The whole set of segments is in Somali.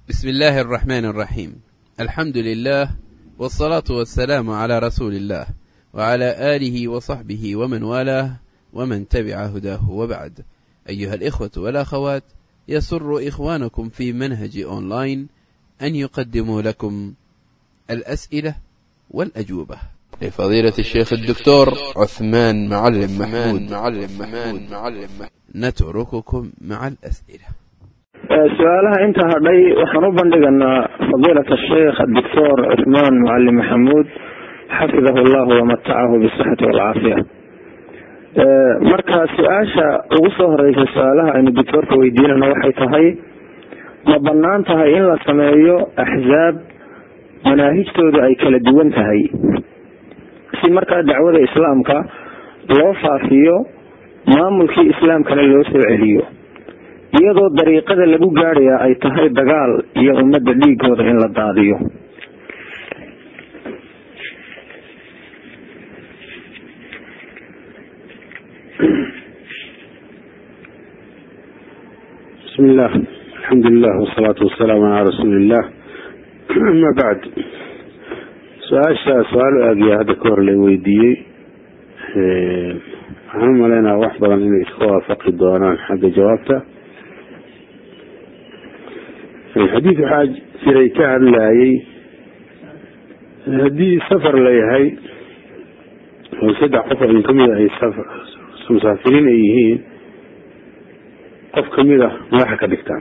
بسم الله الرحمن الرحيم. الحمد لله والصلاة والسلام على رسول الله وعلى آله وصحبه ومن والاه ومن تبع هداه وبعد. أيها الإخوة والأخوات، يسر إخوانكم في منهج أونلاين أن يقدموا لكم الأسئلة والأجوبة لفضيلة الشيخ الدكتور عثمان معلم محمود. نترككم مع الأسئلة. سؤالها انت هدي وحنو بندقنا فضيلة الشيخ الدكتور عثمان معلم محمود حفظه الله ومتعه بالصحة والعافية. marka su-aasha ugu soo horeysa su-aalaha aynu doctorka weydiinana waxay tahay ma banaan tahay in la sameeyo axzaab manaahijtooda ay kala duwan tahay si markaa dacwada islaamka loo faafiyo maamulkii islaamkana loo soo celiyo iyadoo dariiqada lagu gaaraya ay tahay dagaal iyo ummadda dhiigooda in la daadiyo. بسم الله الحمد لله والصلاة والسلام على رسول الله. أما بعد، سؤال أجي هذا كور اللي ويدي هم لنا واحد من الإخوة فقد دوران حق جوابته. الحديث حاج سريكا اللاي هدي سفر لي هاي وسدع قفر من كمية أي سفر مسافرين أيهين قف كمية ملاحة كدكتان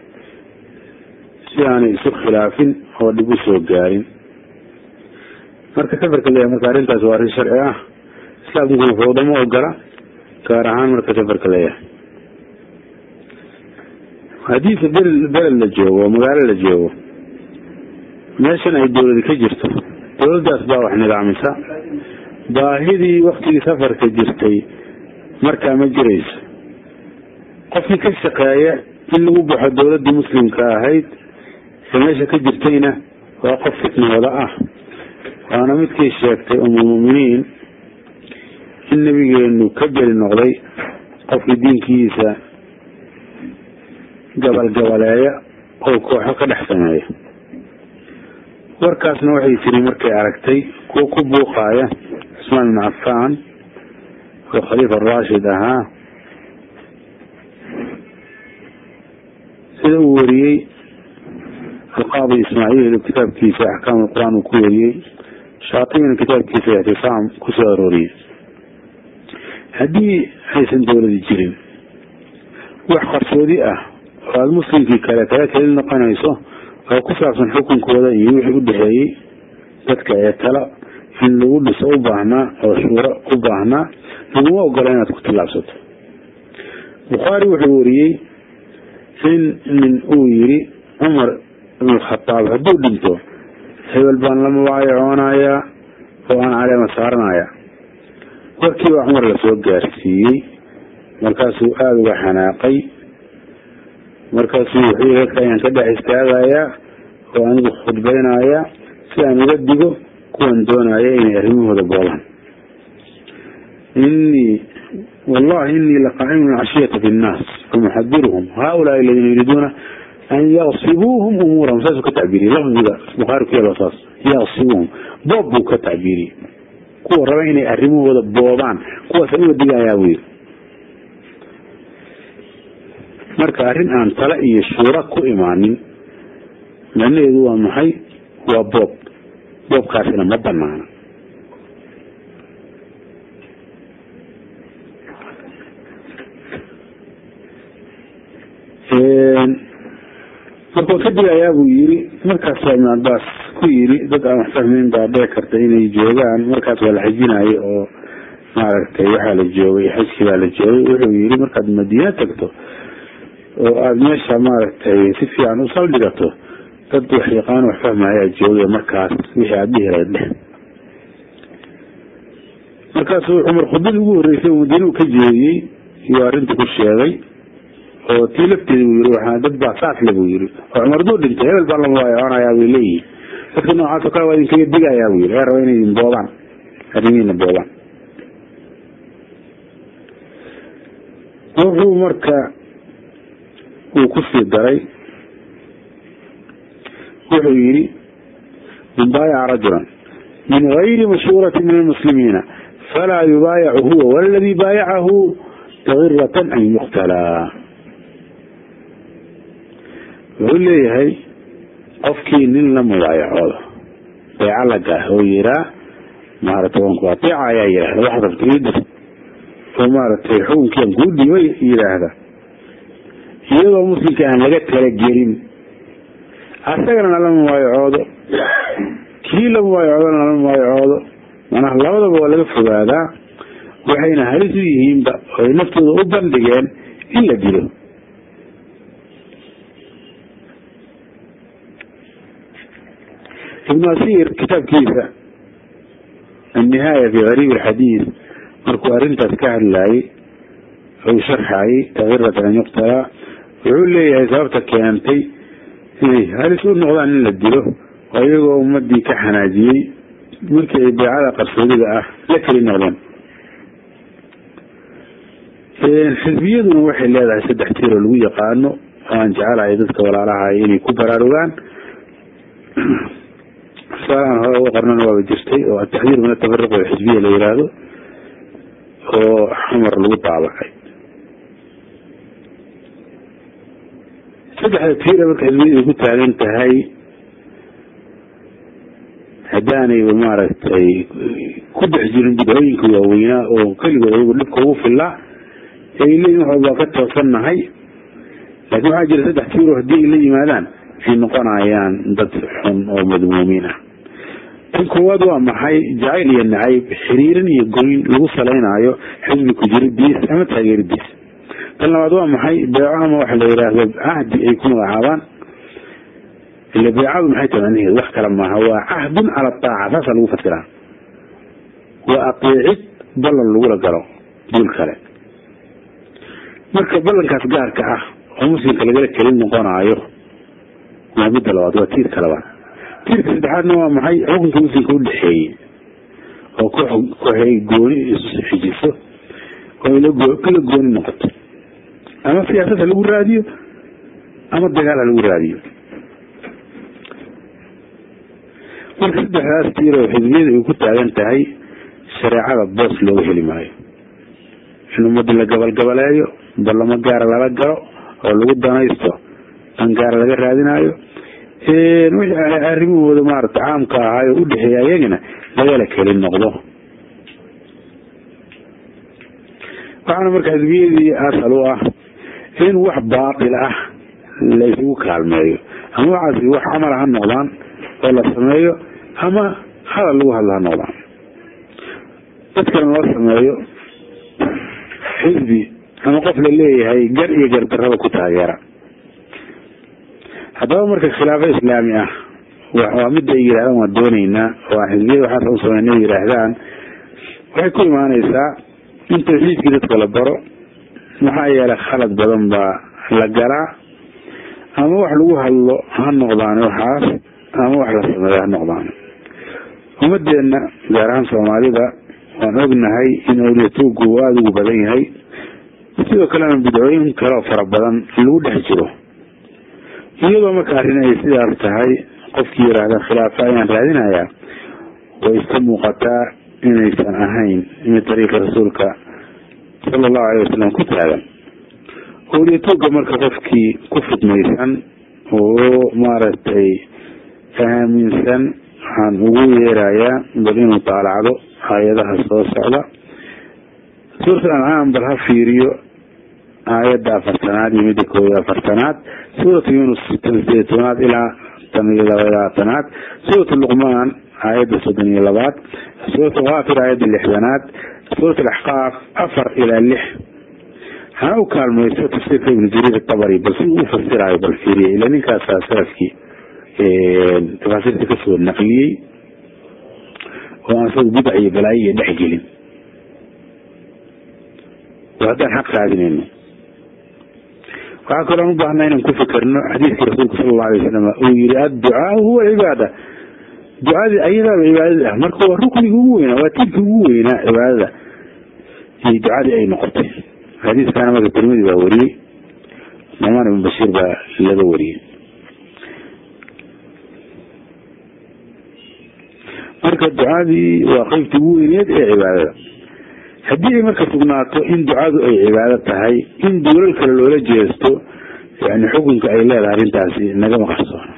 يعني سوق خلافين هو اللي بوسو قارين مركا سفر كلها مكارين تزوار الشرعية إسلام يكون فوضى مؤقرة كارهان مركا سفر كلها حديث بل اللي جوه ومقال اللي جوه ماشان اي الدولة دي كجرته دولة دي أسباب وحنا العمسة باهدي وقت سفر كجرتي مركا مجريس قفني كالشقاية اللي وبح الدولة دي مسلم كاهيد فماشا كجرتينا وقفتنا وضعه وانا متكي الشاكتي المؤمنين النبي قال انه كجل النغضي قفل الدين كيسا قبل أو كوحة قد حسنايا وركاس نوعي سري مركي عركتي كوكو بوقايا عثمان بن عفان وخليفة الراشد سيدوري القاضي إسماعيل الكتاب كيسة أحكام القرآن وكوري شاطئ من الكتاب كيسة اعتصام كساروري هدي حيث دولة الجرين وحقر سوديئة المسلم في كلاكات لنا قنايسه أو كفر من حكم كودا يوحي قدحي ذاتك يتلا في اللغول سأوباهنا أو شوراء أوباهنا فهو أقرانات كتب العصد بخاري وحوري من أويري عمر بن الخطاب هدو دمتو هذا البان لما وايعونا يا وأنا على مسارنا يا وكي عمر لسوق جارسي مركاسو آل وحناقي markaasuu wuxuu yahay ayaan ka dhex istaagayaa oo anigu khudbaynayaa si aan uga digo kuwan doonaya inay arrimahooda goolaan wallahi innii laqaa'imun cashiyata fi nnaas famuxadiruhum haaulaa'i aladiina yuriiduuna an yaqsibuuhum umuurahum saasuu ka tacbiiriyey lafdiga bukhaari ku yaalo saas yaqsibuuhum boob buu ka tacbiiriyey kuwa raba inay arrimahooda boobaan kuwaasaan uga digayaa buu yidhi marka arrin aan tala iyo shuura ku imaanin macnaheedu waa maxay waa boobkaasina ma banaana markuu ka digayaa buu yiri markaas ibn Abbas ku yiri dad aan wax fahmin baa dhici karta inay joogaan markaas waa la xajinaayo oo maaragtay waxaa la joogay xajkii baa la joogay wuxuu yiri markaad Madiina tagto oo aad meesha maaragtay si fiican u saldhigato dad wax yaqaan wax fahmaya joogay markaas wixii aad dhihireed markaas Umar khudbad ugu horeysay oo Madiina ka jeediyay iyo arrinta ku sheegay oo tilafteedu yiri waxa dad baa saaf lagu yiri oo Umar doo dhintay hebel baa la waayaanaya wiilay dadka noocaas ka waa in kaga digayaa wiil ee raba inay boobaan arrimiina boobaan wuxuu marka uu ku sii daray وحيري من بايع رجلا من غير مشورة من المسلمين فلا يبايع هو والذي بايعه تغرة أن يقتلى. يقول لي هاي قفكي نين لم يبايع هذا بيعلق هو يرى مارتون قاطع يا يرى لحظة تريد ومارت يحون كان قول لي يرى هذا يلا مسلم كان لقيت كالجيرين أستغرنا لم يبايع هذا كي لم يبايع هذا لم يبايع هذا أنا الله هذا بقول في هذا وحين هرسيهم ونفسه أوبن دجال إلا ديله. ابن أثير كتاب كيسة النهاية في غريب الحديث مركو أرنت أذكار الله أو شرحي تغيرة أن يقتل يقول لي يا زابتك كيانتي هرسوا النغضاء إلا ديله ويقول أمدي كحناجي مركي بعالة قرصودي لكن النغضان الحزبية وحي اللي هذا سدح تير الوية قانو وان جعل عيدتك ولا لها يلي كبر أروغان سواء هو قرنا نواب الجرتي والتحذير من التفرق والحزبية اللي يراده وحمر الوطة على حي سدح تير الحزبية قلت على انت هاي هداني ومارت كبع جيرن بدعوينك ووينا وكل يقول لك هو في الله إليه وحبا قد توصلنا هاي لكن حاجة سدح تيره دي إليه مالان في نقانا عيان ضدحهم ومدمومين الكواد وما حي جعيل ينعيب حريرا يقولين لوصلين عيو حزب كجير الديس أما تغير الديس قلنا وادوا ما حي بيعهم واحد يراهب عهد يكون عوان اللي بيعهم حي تمانيه وحكى لما هو عهد على الطاعة فصلوا فترة وأطيعت ضل الأولى قالوا دول كلام marka ballankaas gaarka ah oo muslimka laga kala noqonayo waa mid labaad waa tiir kale waa tiirka saddexaadna waa maxay xukunka muslimka u dhaxeeyay oo ku hay gooni isu xijiso oo kala gooni noqoto ama siyaasadda lagu raadiyo ama dagaal lagu raadiyo marka saddexdaas tiir oo xizbiyada ay ku taagan tahay shareecada boos loo heli maayo inuu madla gabal-gabaleeyo balama gaar lala galo oo lagu danaysto an gaar laga raadinayo wixii arrimahooda maaragta caamka ahaa u dhaxeeya ayagana lagala kelin noqdo waxaana marka xisbiyadii asal u ah in wax baatil ah la isugu kaalmeeyo ama waxaasi wax camal ha noqdaan oo la sameeyo ama hadal lagu hadla ha noqdaan dadkana loo sameeyo xisbi ama qof la leeyahay gar iyo gardarrada ku taageera haddaba marka khilaafo islaami ah waa midda ay yidhahdaan waa doonaynaa waa xisbiyada waxaas u sameynay yidhaahdaan waxay ku imaanaysaa in tawxiidkii dadka la baro maxaa yeelay khalad badan baa la galaa ama wax lagu hadlo ha noqdaan waxaas ama wax la sameeyo ha noqdaan ummadeenna gaar ahaan soomaalida waan ognahay in awliyatuugu uu aada ugu badan yahay sidoo kalena bidcooyin kaleo fara badan lagu dhex jiro iyadoo marka arrin ay sidaas tahay qofkii yidhaahda khilaafa ayaan raadinayaa way iska muuqataa inaysan ahayn in dariiqa rasuulka sala allahu alayh wasalam ku taagan awliyatuuga marka qofkii ku fidmaysan oo maaragtay aaminsan waxaan ugu yeerayaa bal inuu taalacdo aayadaha soo socda suurat al-ancaam bal ha fiiriyo aayadda 4 iyo midda 41 suurat yunus 8 ilaa 12 suurat luqmaan aayadda 32 suurat ghafir aayadda 6 suurat al-ahqaaf 4 ilaa 6 ha u kaalmayso tafsiirka ibn jariir at-tabari bal si uu fasirayo bal fiiriyo ilaa ninkaas salafkii tafsiirka ka soo naqliyay oo aan soo bidciyo balaayo dhex gelin وهذا حق عادينه وعكر أن بعضنا إن كفكرنا حديث رسولك صلى الله عليه وسلم ويرى الدعاء هو عبادة دعاء أيضا عبادة مركو الركن جوينا وتلك جوينا عبادة في دعاء أي نقطة حديث كان ماذا الترمذي بوري نمان بن بشير بلغوري marka ducadii waa qaybtii ugu weyneed ee cibaadada. haddii ay marka sugnaato in ducadu ay cibaado tahay, in duulal kale loola jeesto yani xukunka ay leedahay arrintaasi nagama qarsoona.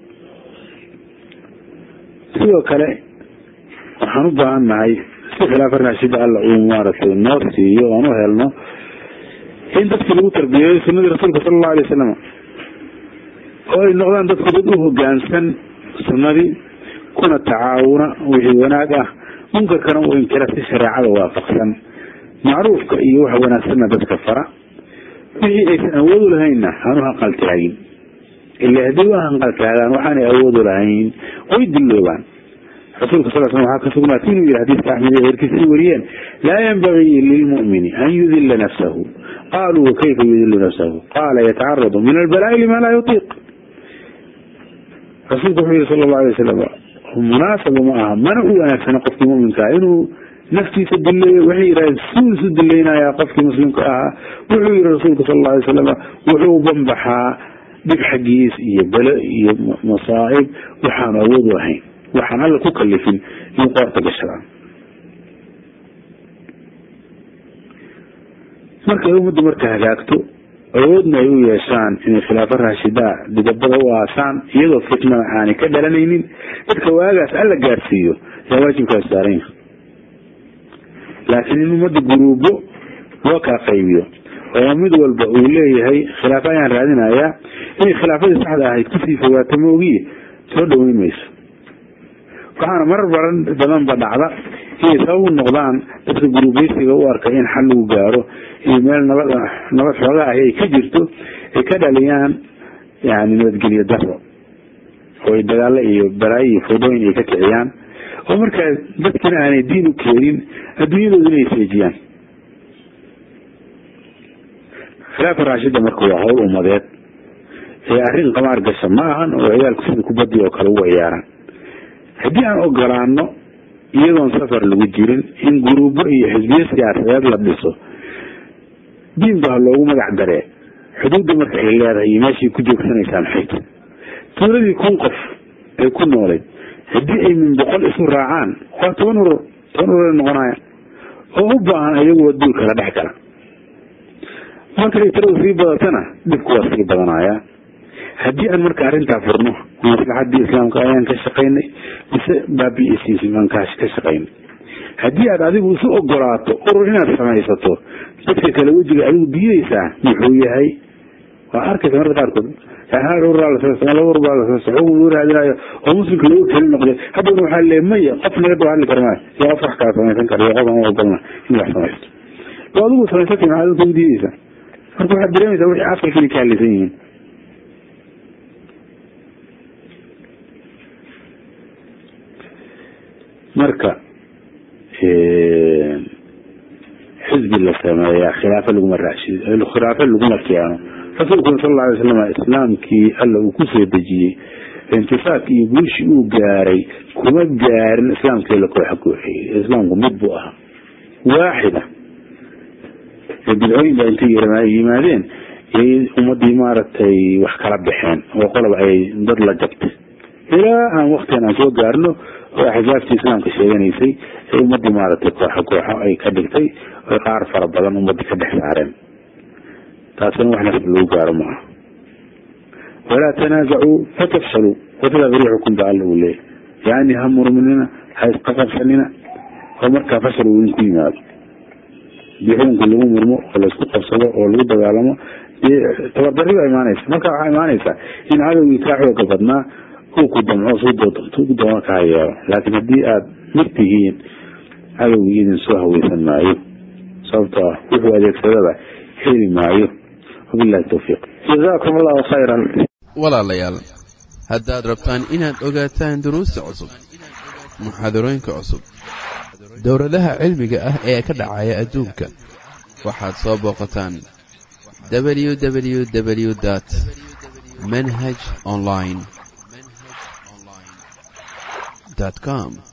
sidoo kale waxaan u baahan nahay si khilaafa raashida alla uu maaragtay noo siiyo oan u helno in dadkii lagu tarbiyeeyo sunnadii rasuulka sala allahu alay wasalam, oo ay noqdaan dadku dad u hogaansan sunnadii, kuna tacaawuna wixii wanaag ah, munkarkana uu inkira si shareecada waafaqsan, macruufka iyo waxa wanaagsanna dadka fara, wixii aysan awoodu lahaynna aanu hanqaltaagin. ilaa haddii waa hanqaltaagaan waxaanay awoodu lahayn way dilloobaan. rasuulka sal slam waxaa ka sugnaatay inuu yihi xadiiska axmed ee heerkiisii wariyeen, laa yanbagii lilmu'mini an yudila nafsahu. qaaluu wakayfa yudilu nafsahu? qaala yatacaradu min albalaa'i lima laa yutiiq. rasuulku wuxuu yihi sala allahu alay wasalam, munaasaba ma aha, mana u wanaagsana qofkii muminkaa inuu naftiisa dileeyo. waxay yidhahdeen suu isu dilaynayaa qofkii muslimka ahaa. wuxuu yihi rasuulku sala allahu alay wasalam, wuxuu banbaxaa dhib xaggiis iyo belo iyo masaa'ib waxaan awood u ahayn, waxaan alla ku kalifin in qoorta gashadaan. markay ummaddu marka hagaagto, awoodna ay u yeeshaan inay khilaafo raashidaa didabada u aasaan iyadoo fitnada aanay ka dhalanaynin, dadka waagaas alla gaarsiiyo yaa waajibkaas saaran yahay. laakiin in ummadda guruubo loo kala qaybiyo oo mid walba uu leeyahay khilaafo ayaan raadinayaa, inay khilaafadii saxda ahayd kusii fogaato moogiye soo dhaweyn mayso. waxaana marar badanba dhacda inay sabab u noqdaan dadka guruubaysiga u arka in xal lagu gaaro iyo meel nabad xoogaa ahi ay ka jirto, ay ka dhaliyaan yani nabadgelyo daro, oo ay dagaalo iyo balaayo iyo fodooyin ay ka kiciyaan, oo markaa dadkina aanay diin u keenin, adduunyadoodina ay seejiyaan. khilaafa raashida marka waa hawl ummadeed ee arrin qamaar gasha ma ahan oo ciyaalku sida kubadii oo kale uga ciyaaraan. haddii aan ogolaano iyadoon safar lagu jirin in guruubo iyo xisbiyo siyaasadeed la dhiso, diin baa loogu magac daree, xuduudda marka ay leedahay iyo meeshay ku joogsanaysaa maxay tahay. tuuladii 1000 qof ay ku noolayd haddii ay min 100 isu raacaan waa 10 urur noqonaya oo u baahan ayagu duul kala dhex gala. markay tiradu sii badatana dhibku waa sii badanaya. haddii aan marka arrintaa furno, maslaxadii islaamka ayaan ka shaqaynay mise baabi'isiismaan ka shaqaynay. haddii aad adigu isu ogolaato urur inaad samaysato, dadka kale wejiga adigu diidaysaa muxuu yahay? waa arkaysa marka qaarkood raadinayo oo muslimka lagu keli noqday, haddana waxaa leeyahay maya qof naga hadli kara maayo, iyo qof wax kala samaysan kara, iyo qof aan u ogolna in wax samaysto. oo adigu samaysatay maxaad dadka u diidaysaa? marka waxaad dareemaysaa wixii asalkii ka hadlaysan yihiin. marka xisbi la sameeyaa khilaafo laguma raashido, khilaafo laguma keeno. rasuulkuna sal alla alay wasalam islaamkii alla uu ku soo dejiyey intifaaq iyo guushi uu gaaray kuma gaarin islaamkii la kooxa kooxeeyey. islaamku mid buu ahaa waaxida. bidcooyin baa intay yimaadeen yay ummadii maaragtay wax kala baxeen oo qolob ay dad la jabtay, ilaa aan waktigan aan soo gaarno oo axzaabtii islaamka sheeganaysay ee ummadii maaragtay kooxo ay ka dhigtay oo qaar fara badan ummadii ka dhex saareen. taasina wax nafsi lagu gaaro maaha. walaa tanaasacuu fatafshaluu watadhaba riixukum baa alla uu leeyahy, yani ha murminina, ha iska qabsanina oo markaa fashal uu idinku yimaado. dii xukunka lagu murmo oo laisku qabsado oo lagu dagaalamo, dee tabardari baa imaanaysa. marka waxaa imaanaysa in cadowgii kaa xooga badnaa uu ku damco suu doona kaa yeelo. laakiin haddii aad mid tihiin, cadowgii idin soo haweysan maayo, sababtoo ah wuxuu adeegsadaba heli maayo. wabillahi tawfiiq. jazaakum allahu khayran. walaalayaal, haddaad rabtaan inaad ogaataan duruusta cusub, muxaadarooyinka cusub, dowladaha cilmiga ah ee ka dhacaya adduunka, waxaad soo booqataan www.manhajonline.com